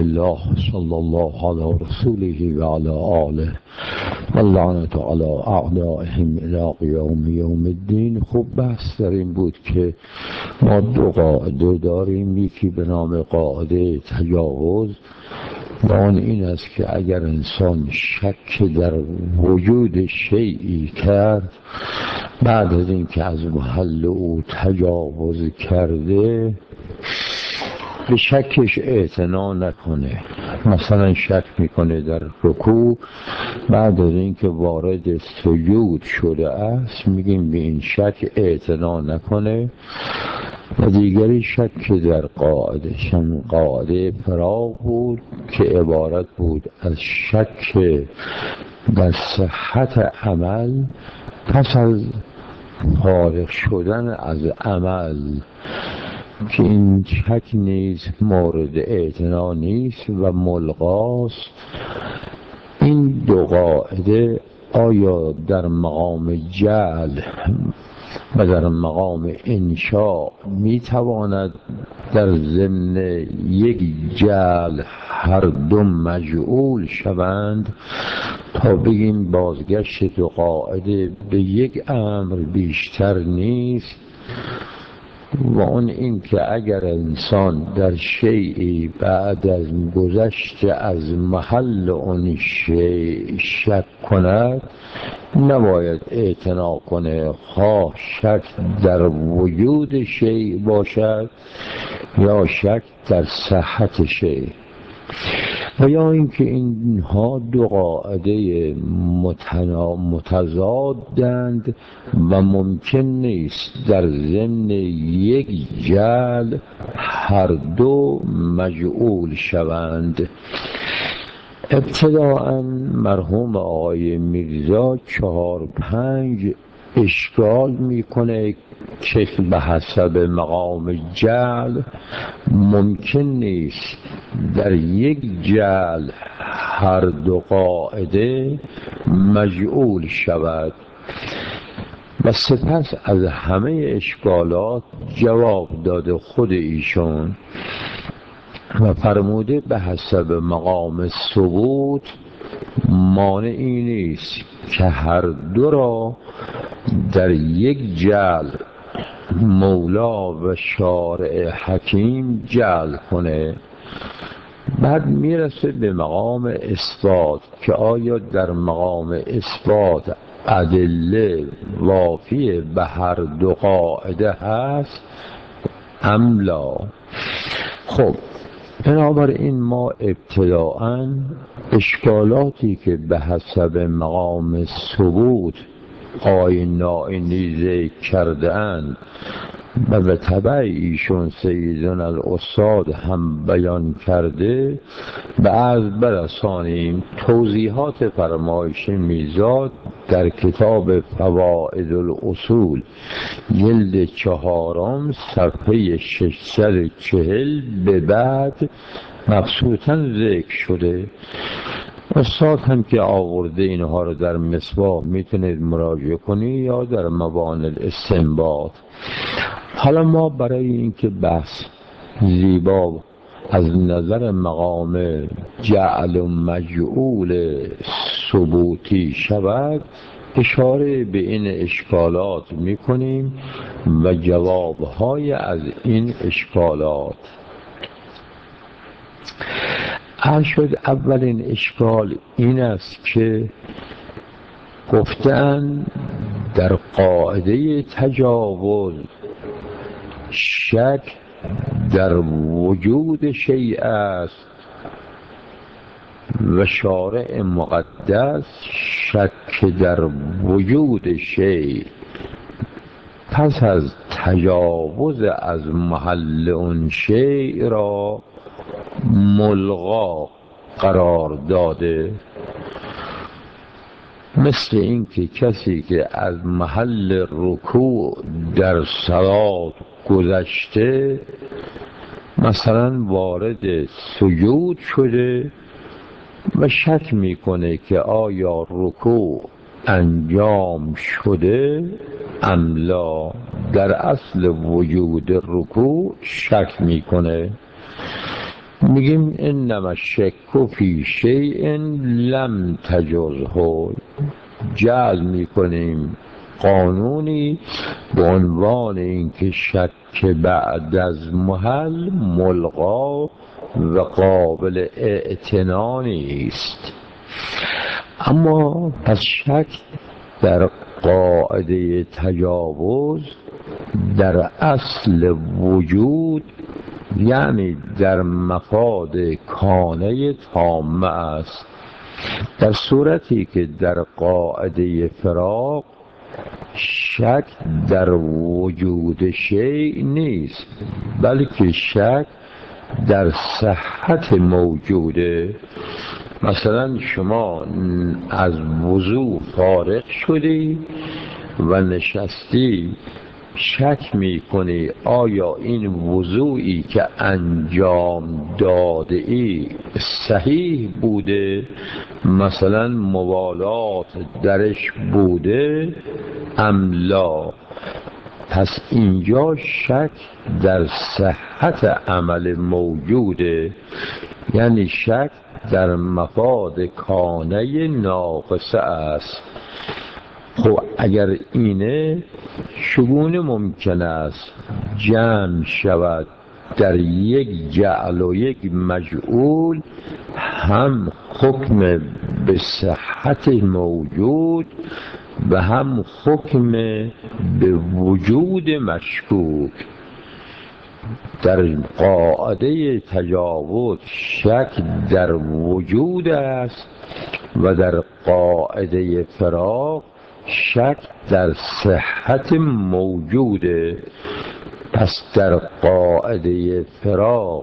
الله صلی الله علی رسوله و علی آله و اللعنة علی اعدائهم الی یوم الدین. خوب بحث در این بود که ما دو قاعده داریم، یکی به نام قاعده تجاوز و آن این است که اگر انسان شک در وجود شیئی کرد بعد از اینکه از محل او تجاوز کرده به شکش اعتنا نکنه. مثلا شک میکنه در رکوع، بعد از اینکه وارد سجود شده است میگیم به این شک اعتنا نکنه. و دیگری شک در قاعده فراغ بود که عبارت بود از شک در صحت عمل پس از فارغ شدن از عمل، که این شک نیز مورد اعتنا نیست و ملغاست. این دو قاعده آیا در مقام جعل و در مقام انشاء میتواند در ضمن یک جعل هر دو مجعول شوند؟ تا بگیم بازگشت دو قاعده به یک امر بیشتر نیست، و اون این که اگر انسان در شیئی بعد از گذشت از محل اون شیء شک کند نباید اعتنا کنه، خواه شک در وجود شیء باشد یا شک در صحت شیء. و یا اینکه اینها دو قاعده متضادند و ممکن نیست در ضمن یک جعل هر دو مجعول شوند. ابتداءً مرحوم آقای میرزا 4-5 اشکال میکنه که به حسب مقام جعل ممکن نیست در یک جعل هر دو قاعده مجعول شود، و سپس از همه اشکالات جواب داده خود ایشون و فرموده به حسب مقام ثبوت مانعی نیست که هر دو را در یک جعل مولا و شارع حکیم جعل کنه. بعد میرسه به مقام اثبات که آیا در مقام اثبات ادله وافی به هر دو قاعده هست ام لا. خب بنابراین ما ابتداءً اشکالاتی که به حسب مقام ثبوت آیین نیز کرده اند و به تبع ایشون سیدنا الاستاد هم بیان کرده به عرض برسانیم. توضیحات فرمایش میزاد در کتاب فوائد الاصول جلد 4 صفحه 640 به بعد مبسوطاً ذکر شده. استاد هم که آورده اینها رو در مصباح میتونید مراجعه کنید یا در موانع الاستنباط. حالا ما برای اینکه بحث زیبا از نظر مقام جعل و مجعول ثبوتی شود اشاره به این اشکالات میکنیم و جوابهای از این اشکالات. شد اولین اشکال این است که گفتن در قاعده تجاوز شک در وجود شیء است و شارع مقدس شک در وجود شیء پس از تجاوز از محل اون شیء را ملغا قرار داده. مثل اینکه کسی که از محل رکوع در صلات گذشته مثلا وارد سجود شده و شک میکنه که آیا رکوع انجام شده ام لا. در اصل وجود رکوع شک میکنه میگیم انما الشک فی شیء لم تجزه، جعل میکنیم قانونی به عنوان اینکه شک بعد از محل ملغا و قابل اعتنا نیست. اما پس شک در قاعده تجاوز در اصل وجود، یعنی در مفاد کانه تامه است، در صورتی که در قاعده فراق شک در وجود شیء نیست، بلکه شک در صحت موجوده. مثلا شما از وضو فارغ شدی و نشستی، شک میکنی آیا این وضوعی که انجام داده ای صحیح بوده، مثلا موالات درش بوده ام لا. پس اینجا شک در صحت عمل موجوده، یعنی شک در مفاد کانه ناقصه است. خب اگر اینه، چگونه ممکن است جمع شود در یک جعل و یک مجعول هم حکم به صحت موجود و هم حکم به وجود مشکوک؟ در قاعده تجاوز شک در وجود است و در قاعده فراق شک در صحت موجوده. پس در قاعده فراق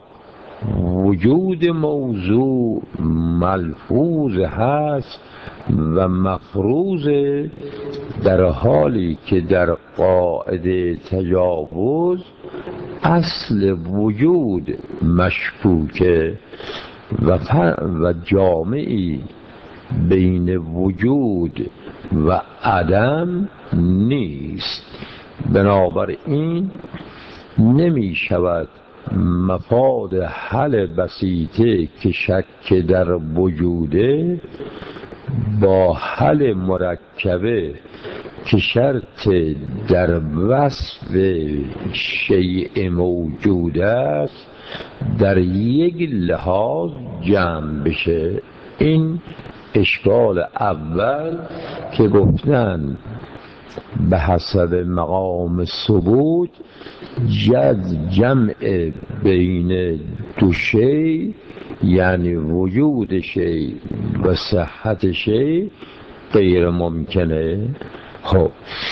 وجود موضوع ملفوظ هست و مفروض، در حالی که در قاعده تجاوز اصل وجود مشکوکه و جامعی بین وجود و عدم نیست. بنابراین نمی شود مفاد حل بسیطه که شک در وجوده با حل مرکبه که شرط در وصف شیء موجود است در یک لحاظ جمع بشه. این اشکال اول که گفتن به حسب مقام ثبوت جمع بین دو شی، یعنی وجود شی و صحت شی، غیر ممکنه. خب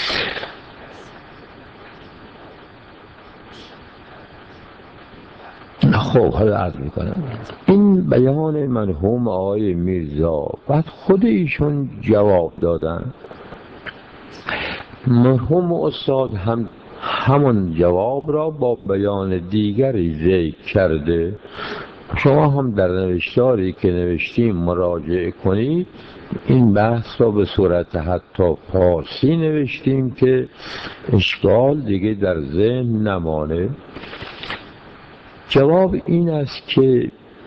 حالا عرض میکنم این بیان مرحوم آقای میرزا. بعد خود ایشون جواب دادن. مرحوم استاد هم همون جواب را با بیان دیگری ذکر کرده. شما هم در نوشتاری که نوشتیم مراجعه کنید. این بحث را به صورت حتی فارسی نوشتیم که اشکال دیگه در ذهن نمانه. جواب این است که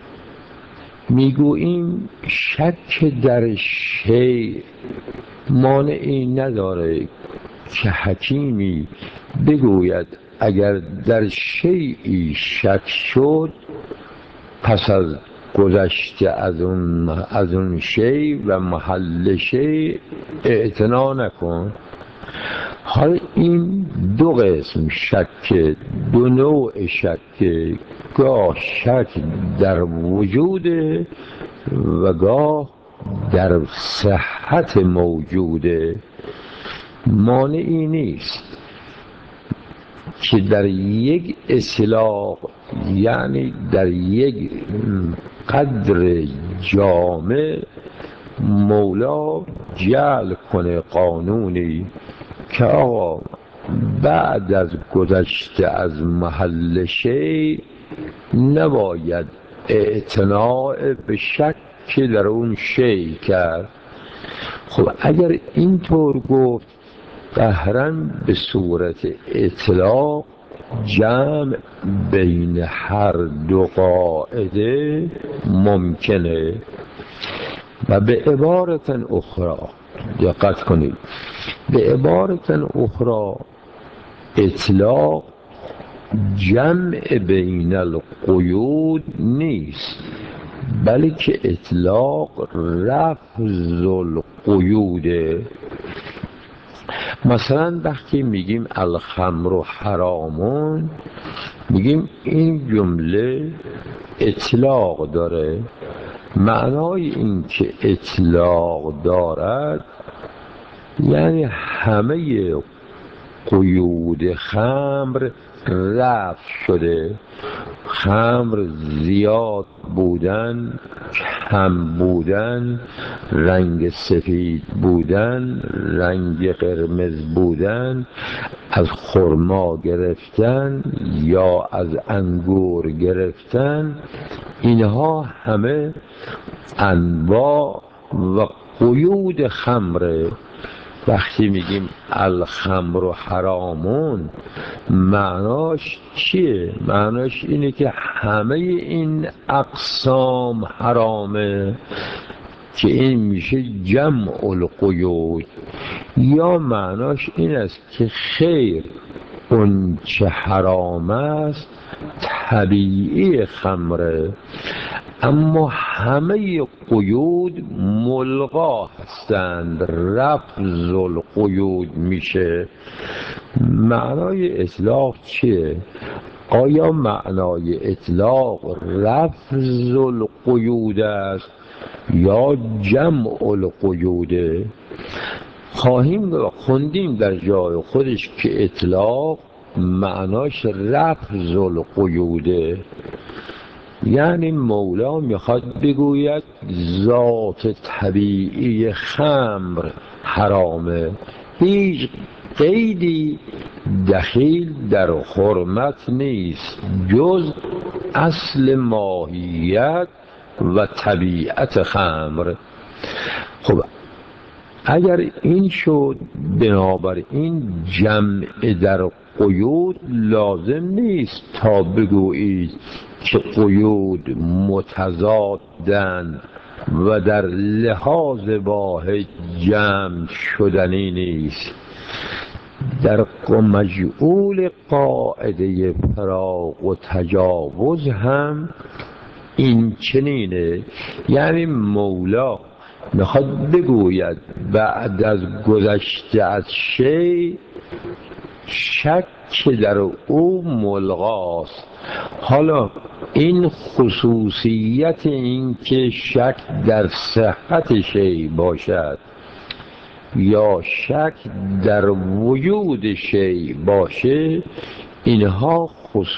میگوییم شک در شیء مانعی نداره که حکیمی بگوید اگر در شیئی شک شد، پس از گذشته از اون شی و محل شی اعتنا نکن. حالا این دو قسم شک، دو نوع شک، گاه شک در وجود و گاه در صحت موجوده. مانعی نیست که در یک اصطلاح، یعنی در یک قدر جامع، مولا جعل کنه قانونی که آقا بعد از گذشته از محل شی نباید اعتناع به شک در اون شی کرد. خب اگر اینطور گفت قهرن به صورت اطلاق جمع بین هر دو قاعده ممکنه. و به عبارت اخرى، دقت کنید، به عبارت اخرى اطلاق جمع بین القیود نیست، بلکه اطلاق رفض القیوده. مثلا وقتی میگیم الخمر حرامون، میگیم این جمله اطلاق داره. معنای این که اطلاق دارد یعنی همه قیود خمر رفع شده. خمر زیاد بودن، کم بودن، رنگ سفید بودن، رنگ قرمز بودن، از خرما گرفتن یا از انگور گرفتن، اینها همه انواع و قیود خمره. وقتی میگیم الخمر حرامون، معناش چیه؟ معناش اینه که همه این اقسام حرامه، که این میشه جمع القیود. یا معناش این است که خیر، اون چه حرام است طبیعی خمره، اما همه قیود ملغا هستند، رفض القیود میشه. معنای اطلاق چیه؟ آیا معنای اطلاق رفض القیود است یا جمع القیوده؟ خوندیم در جای خودش که اطلاق معناش رفض القیوده. یعنی مولا میخواد بگوید ذات طبیعی خمر حرامه، هیچ قیدی دخیل در حرمت نیست جز اصل ماهیت و طبیعت خمر. خب اگر این شد، بنابراین جمع در قیود لازم نیست تا بگویید که قیود متضادن و در لحاظ واحد جمع شدنی نیست. در مجعول قاعده فراق و تجاوز هم این چنینه. یعنی مولا میخواد بگوید بعد از گذشته از شی، شک در او ملغاست. حالا این خصوصیت این که شک در صحت شی باشد یا شک در وجود شی باشه، اینها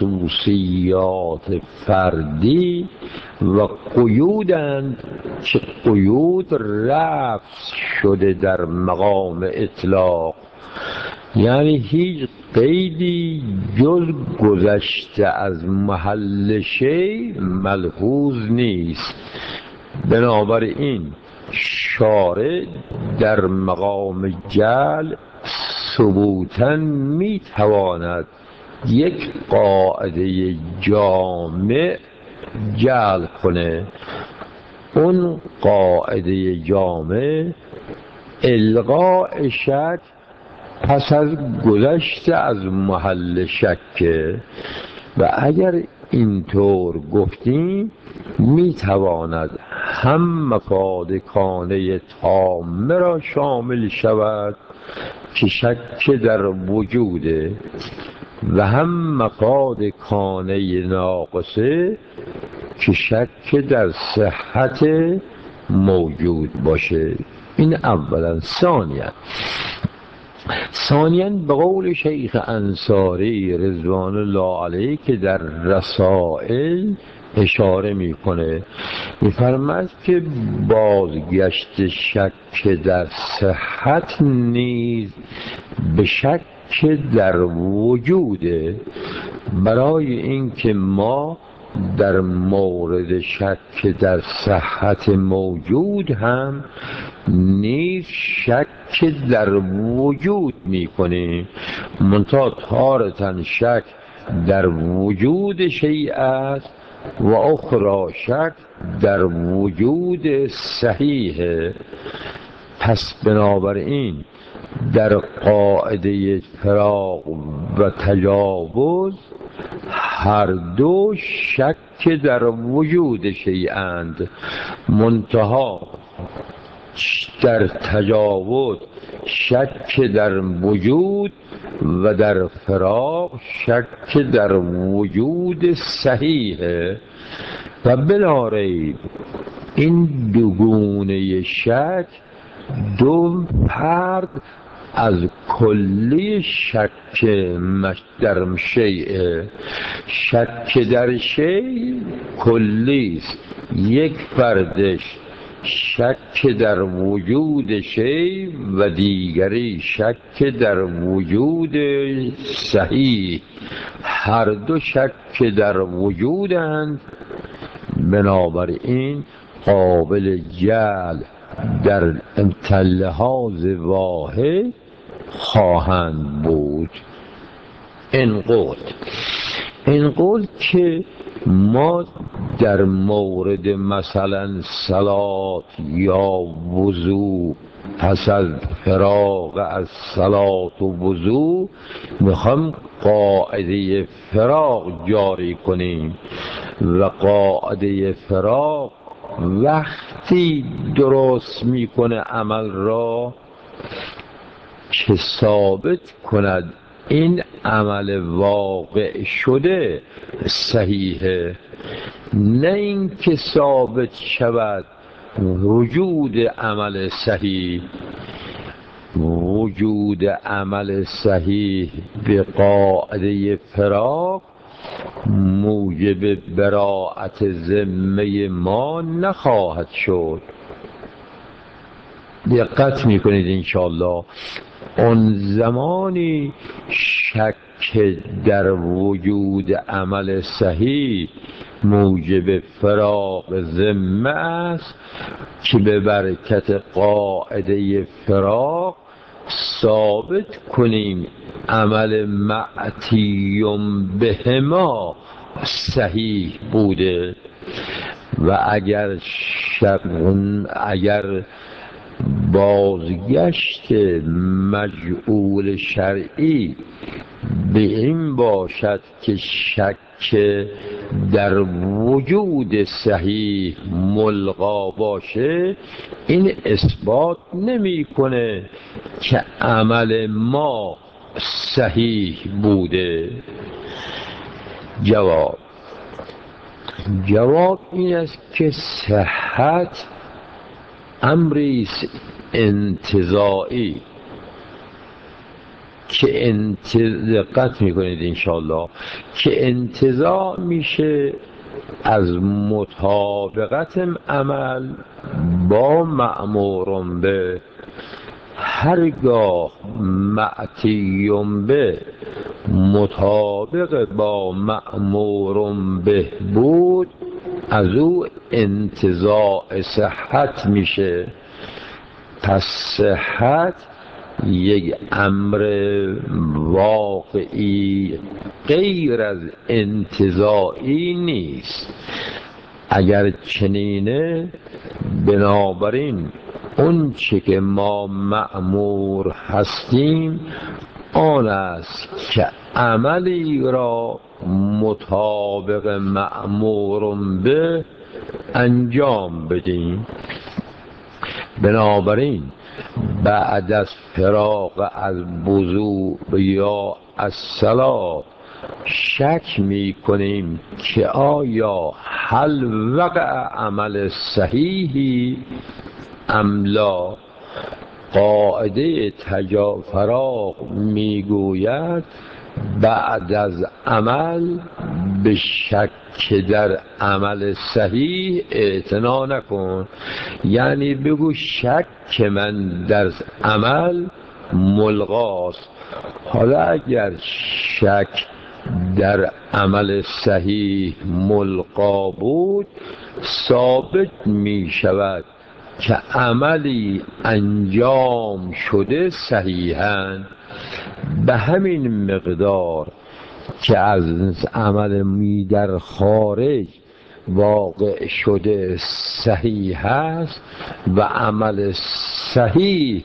خصوصیات فردی و قیودند که قیود رفع شده در مقام اطلاق. یعنی هیچ قیدی جز گذشته از محل شی ملحوظ نیست. بنابراین شارع در مقام جعل ثبوتاً میتواند یک قاعده جامع جعل کنه. اون قاعده جامع الغاء شک پس از گذشته از محل شکه. و اگر اینطور گفتیم میتواند هم مفاد کانه تامه را شامل شود که شک در وجوده و هم مفاد کانه ناقصه که شک در صحت موجود باشه. این اولا. ثانیاً به قول شیخ انصاری رضوان الله علیه که در رسائل اشاره میکنه، میفرماید که بازگشت شک در صحت نیز به شک در وجوده. برای اینکه ما در مورد شک در صحت موجود هم نیز شک در وجود می کنیم، منتها تارتن شک در وجود شیء است و اخرى شک در وجود صحیح. پس بنابراین در قاعده فراق و تجاوز هر دو شک در وجود شیئند، منتها در تجاوز شک در وجود و در فراق شک در وجود صحیحه. و بلا ریب این دوگونه شک دو فرد از کلی شک در شیء. شک در شیء کلی است، یک فردش شک در وجود شیء و دیگری شک در وجود صحیح. هر دو شک در وجودند، بنابراین قابل جعل در لحاظ واحد خواهند بود. این قول که ما در مورد مثلا صلات یا وضو پس از فراغ از صلات و وضو میخوام قاعده فراغ جاری کنیم و قاعده فراغ وقتی درست میکنه عمل را که ثابت کند این عمل واقع شده صحیحه، نه اینکه ثابت شود وجود عمل صحیح. وجود عمل صحیح به قاعده فراق موجب براءت ذمه ما نخواهد شد. دقت میکنید انشاءالله اون زمانی شک در وجود عمل صحیح موجب فراق ذمه است که به برکت قاعده فراق ثابت کنیم عمل معتیم بهما صحیح بوده. و اگر بازگشت مجعول شرعی به این باشد که شک در وجود صحیح ملغا باشه، این اثبات نمی‌کنه که عمل ما صحیح بوده. جواب این است که صحت امری انتزاعی که دقت میکنید انشاءالله که انتزاع میشه از مطابقت عمل با مأمور به. هرگاه معتیم به مطابق با مأمور به بود از او انتزاع صحت میشه. پس صحت یک امر واقعی غیر از انتزاعی نیست. اگر چنینه بنابراین اون چه که ما مأمور هستیم آن است که عملی را مطابق مأمور به انجام بدیم. بنابراین بعد از فراغ از وضو یا از صلات شک می کنیم که آیا هل وقع عمل صحیحی ام لا. قاعده فراغ می گوید بعد از عمل به شک در عمل صحیح اعتنا نکن، یعنی بگو شک من در عمل ملغاست. حالا اگر شک در عمل صحیح ملغا بود ثابت می شود که عملی انجام شده صحیحاً. به همین مقدار که از عمل می در خارج واقع شده صحیح هست و عمل صحیح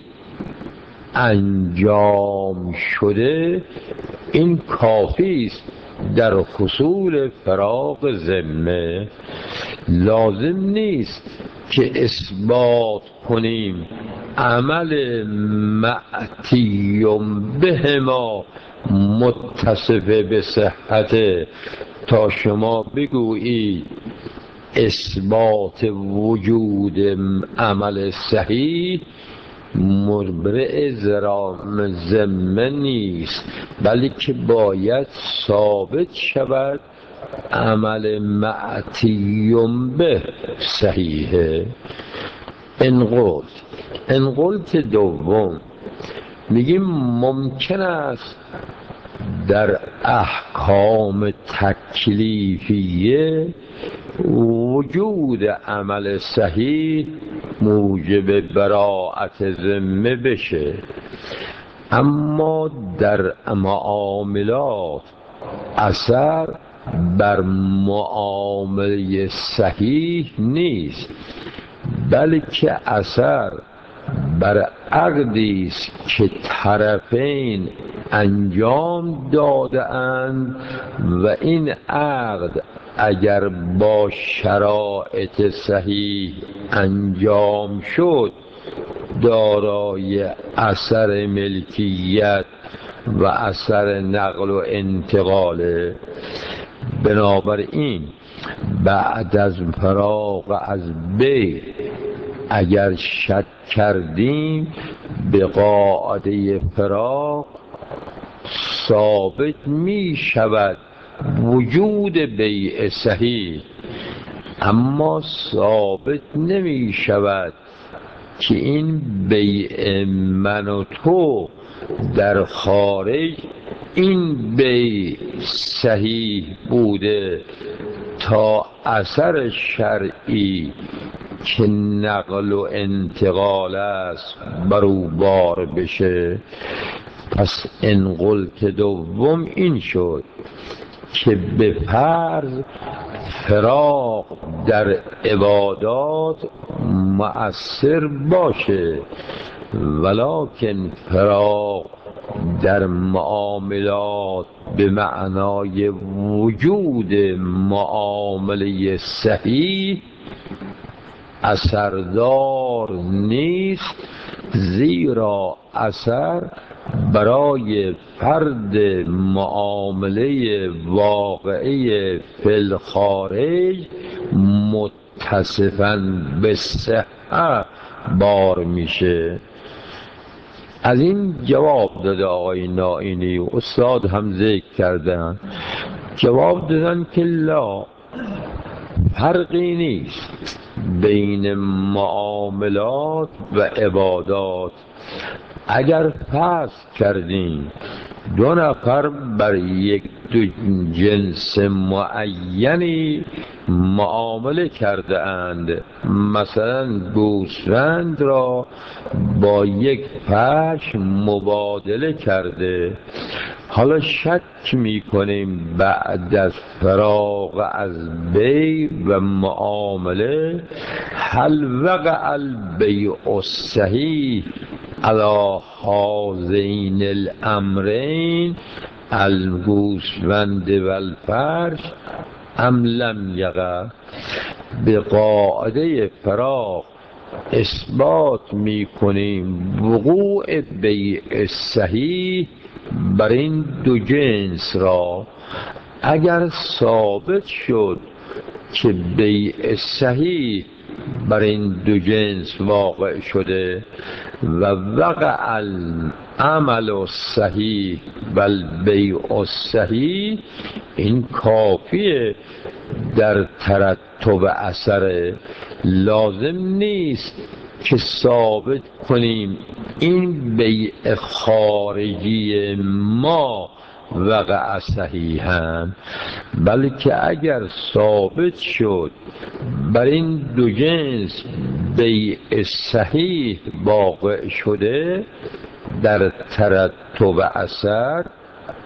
انجام شده، این کافی است در حصول فراغ ذمه. لازم نیست که اثبات کنیم عمل معتیم به ما متصف به صحته تا شما بگویید اثبات وجود عمل صحیح مبرئ ذمه نیست، بلکه باید ثابت شود عمل معتیم به صحیحه. انقلت دوم میگیم ممکن است در احکام تکلیفیه وجود عمل صحیح موجب براءت ذمه بشه، اما در معاملات اثر بر معامله صحیح نیست، بلکه اثر بر عقدی است که طرفین انجام داده اند و این عقد اگر با شرایط صحیح انجام شد دارای اثر ملکیت و اثر نقل و انتقاله. بنابراین بعد از فراغ از بیع اگر شک کردیم به قاعده فراغ ثابت می شود وجود بیع صحیح، اما ثابت نمی شود که این بیع من و تو در خارج این بیع صحیح بوده تا اثر شرعی که نقل و انتقال است بر او بار بشه. پس انقلت دوم این شد که به فرض فراق در عبادات مؤثر باشه، ولکن فراق در معاملات به معنای وجود معامله صحیح اثردار نیست، زیرا اثر برای فرد معامله واقعی فی الخارج متصفاً به صحت بار میشه. از این جواب داده آقای نائینی و استاد هم ذکر کردن، جواب دادن که لا، فرقی نیست بین معاملات و عبادات. اگر فرض کردیم دو نفر بر یک دو جنس معینی معامله کرده اند، مثلا گوسفند را با یک پشم مبادله کرده، حالا شک می کنیم بعد از فراغ از بیع و معامله هل وقع البیع الصحیح علی هذین الامرین الگوسفند و الفرش ام لم یقع. به قاعده فراغ اثبات می کنیم وقوع بیع صحیح بر این دو جنس را. اگر ثابت شد که بیع صحیح بر این دو جنس واقع شده و وقع العمل الصحیح و البیع الصحیح، این کافیه در ترتب اثر. لازم نیست که ثابت کنیم این بیع خارجی ما وقع صحیحاً، بلکه اگر ثابت شد بر این دو جنس بیع صحیح واقع شده در ترتب اثر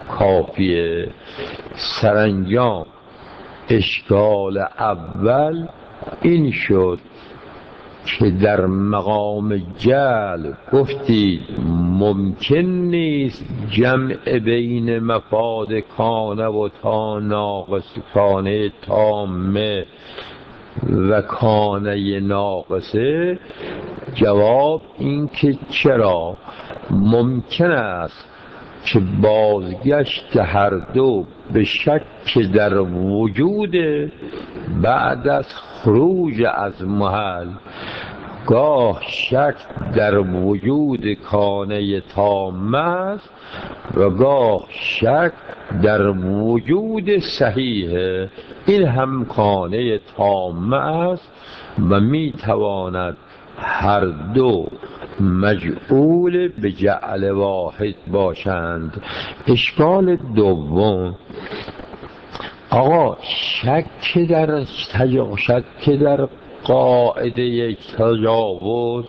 کافیه. سرانجام اشکال اول این شد که در مقام جعل گفتید ممکن نیست جمع بین مفاد کانه و تا ناقص کانه تامه و کانه ناقصه. جواب این که چرا ممکن است که بازگشت هر دو به شک در وجود بعد از خروج از محل. گاه شک در وجود کانه تامه است و گاه شک در وجود صحیحه. این هم کانه تامه است و می تواند هر دو مجعول به جعل واحد باشند. اشکال دوم، آقا شک در قاعده تجاوز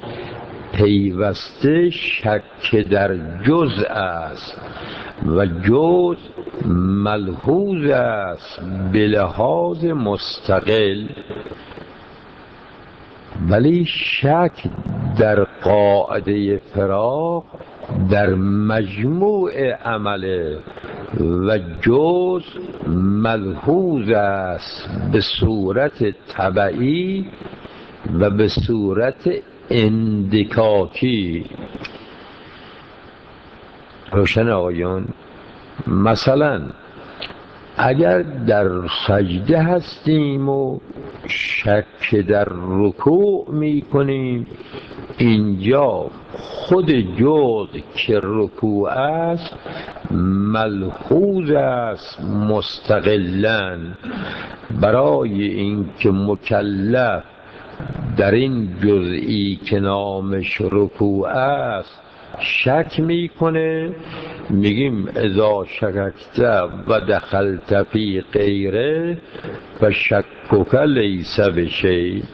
پیوسته شک در جزء است و جزء ملحوظ است به لحاظ مستقل، ولی شک در قاعده فراق در مجموع عمله و جزء ملحوظ است به صورت تبعی و به صورت اندکاکی. روشن آقایون؟ مثلا اگر در سجده هستیم و شک در رکوع می کنیم، اینجا خود جزء که رکوع است ملحوظ است مستقلاً. برای اینکه مکلف در این جزئی که نامش رکوع است شک میکنه، میگیم اذا شککت و دخلت فی غیره و شکک لیس بشیء.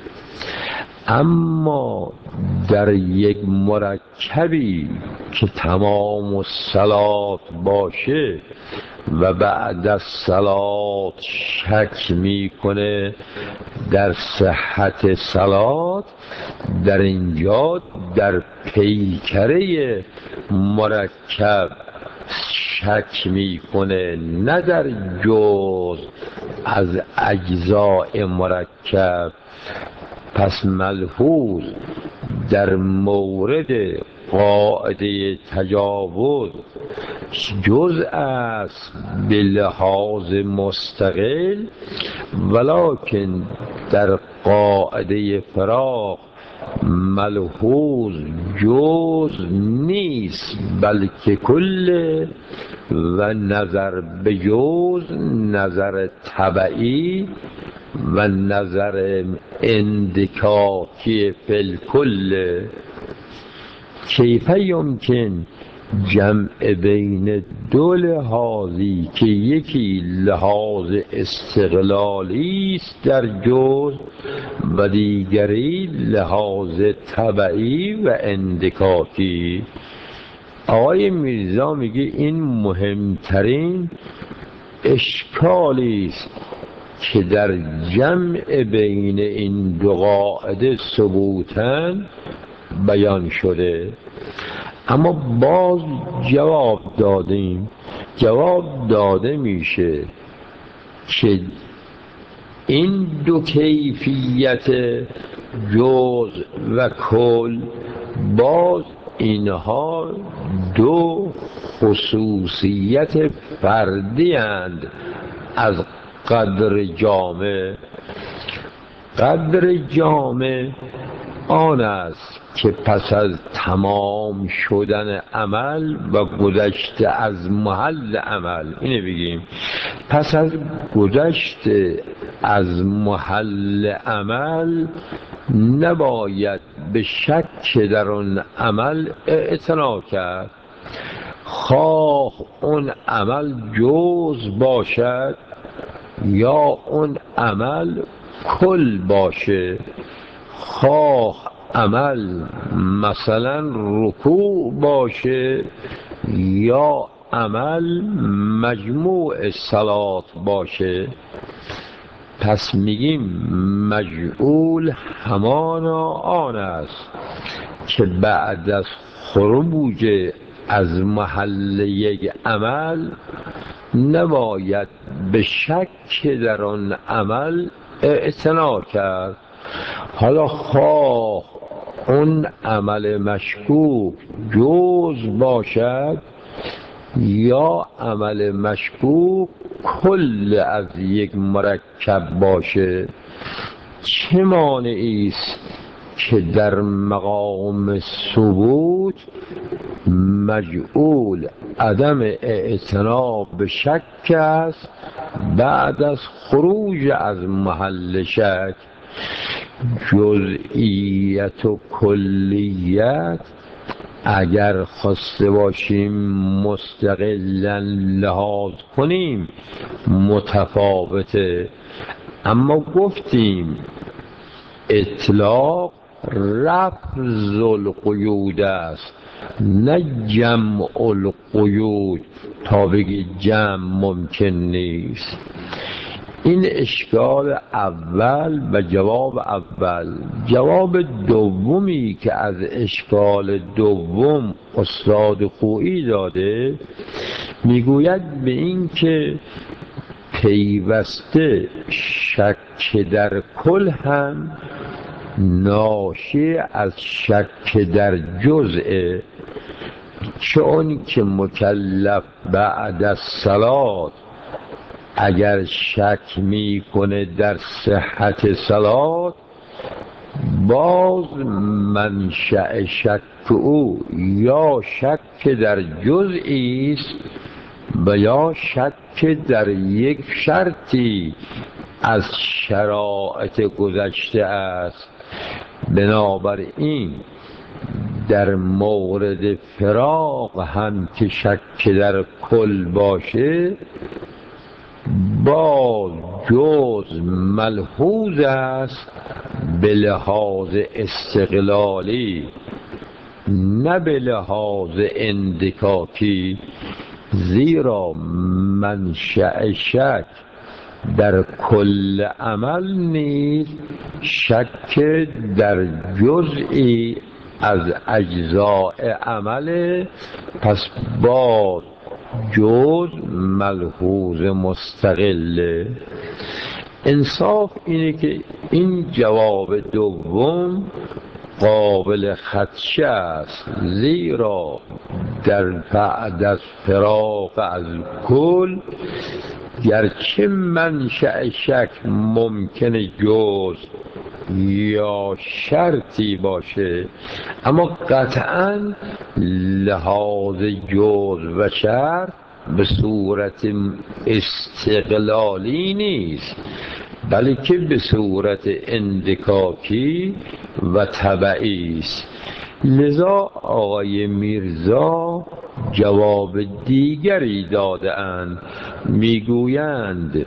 اما در یک مرکبی که تمام الصلات باشه و بعد از صلات شک میکنه در صحت صلات، در اینجا در پیکره مرکب شک میکنه، نه در جزء از اجزاء مرکب. پس ملحوظ در مورد قاعده تجاوز جزء است به لحاظ مستقل، ولکن در قاعده فراق ملحوظ جزء نیست بلکه کل، و نظر به جزء نظر تبعی و نظر اندکاکی فی الکل. کیف یمکن جمع بین دو لحاظی که یکی لحاظ استقلالی است در جزء و دیگری لحاظ تبعی و اندکاکی. آقای میرزا میگه این مهمترین اشکالی است که در جمع بین این دو قاعده ثبوتاً بیان شده. اما باز جواب داده میشه که این دو کیفیت جزء و کل باز اینها دو خصوصیت فردی اند از قدر جامع. قدر جامع آن است که پس از تمام شدن عمل و گذشته از محل عمل، اینه بگیم پس از گذشت از محل عمل نباید به شک در آن عمل اعتنا کرد، خواه اون عمل جزء باشد یا اون عمل کل باشه. خواه عمل مثلا رکوع باشه یا عمل مجموع صلات باشه، پس میگیم مجعول همانا آن است که بعد از خروج از محل یک عمل نباید به شک در آن عمل اعتنا کرد. حالا خواه اون عمل مشکوک جز باشد یا عمل مشکوک کل از یک مرکب باشه، چه مانعی است که در مقام ثبوت مجعول عدم اعتنا به شک است بعد از خروج از محل شک. جزئیت و کلیت اگر خواسته باشیم مستقلا لحاظ کنیم متفاوته، اما گفتیم اطلاق رفض القیود است نه جمع القیود تا بگی جمع ممکن نیست. این اشکال اول و جواب اول. جواب دومی که از اشکال دوم استاد خویی داده میگوید به این که پیوسته شک در کل هم ناشی از شک در جزء، چون که مکلف بعد از صلات اگر شک میکنه در صحت صلات باز منشأ شک او یا شک در جزئی است و یا شک در یک شرطی از شرایط گذشته است. بنابراین در مورد فراق هم که شک در کل باشه باز جز ملحوظ است به لحاظ استقلالی نه به لحاظ اندکاکی، زیرا منشأ شک در کل عمل نیز شک در جزئی از اجزاء عمل، پس باز جز ملحوظ مستقل. انصاف اینه که این جواب دوم قابل خدشه است، زیرا در بعد از فراق از کل گرچه منشأ شک ممکنه جز یا شرطی باشه اما قطعا لحاظ جز و شرط به صورت استقلالی نیست بلکه به صورت اندکاکی و تبعی است. لذا آقای میرزا جواب دیگری داده اند، میگویند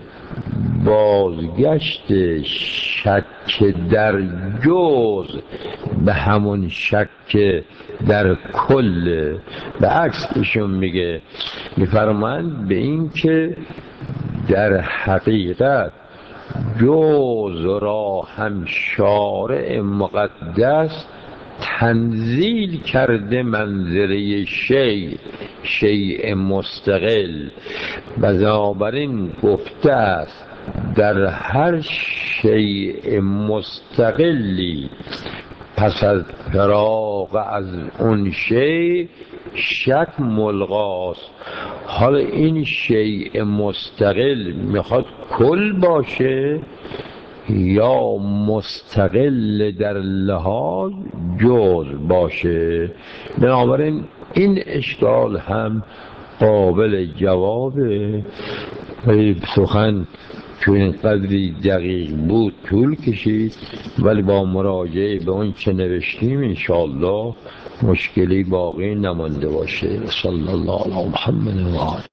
بازگشت شک در جز به همون شک در کل. به عکس ایشون میفرمایند به این که در حقیقت جز را هم شارع مقدس تنزیل کرده منزله شیء مستقل، بنابراین گفته است در هر شیء مستقلی پس از فراغ از اون شیء شک ملغاست. حالا این شیء مستقل میخواد کل باشه یا مستقل در لحاظ جز باشه. بنابراین این اشکال هم قابل جوابه. سخن چون این قدری دقیق بود طول کشید، ولی با مراجعه به اون چه نوشتیم انشاءالله مشکلی باقی نمانده باشه. صلی الله علی محمد و آله.